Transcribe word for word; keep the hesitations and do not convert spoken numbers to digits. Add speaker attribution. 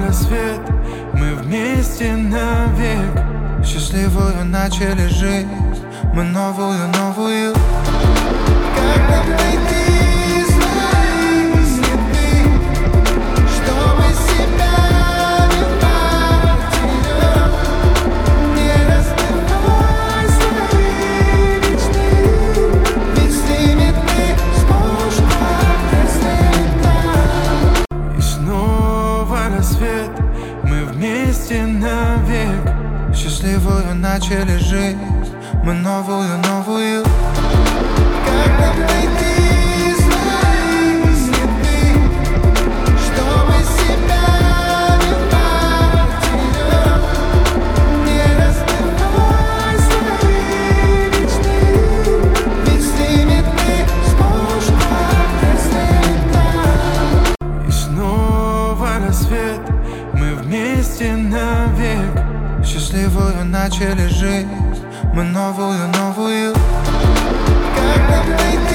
Speaker 1: рассвет, мы вместе навек.
Speaker 2: Счастливую начали жизнь, мы новую, новую. Как нам найти свои следы, чтобы себя не потерять? Не разбивай свои мечты, ведь с ними ты сможешь прорастать.
Speaker 1: И снова рассвет, мы вместе навек.
Speaker 2: Счастливую начали жизнь, мы новую, новую. Как нам найти свои следы, чтобы себя не потерять? Не разбивай свои мечты, ведь с ними ты сможешь прорастать.
Speaker 1: И снова рассвет, мы вместе навек.
Speaker 2: Счастливую начали жизнь, мы новую, новую. Как нам найти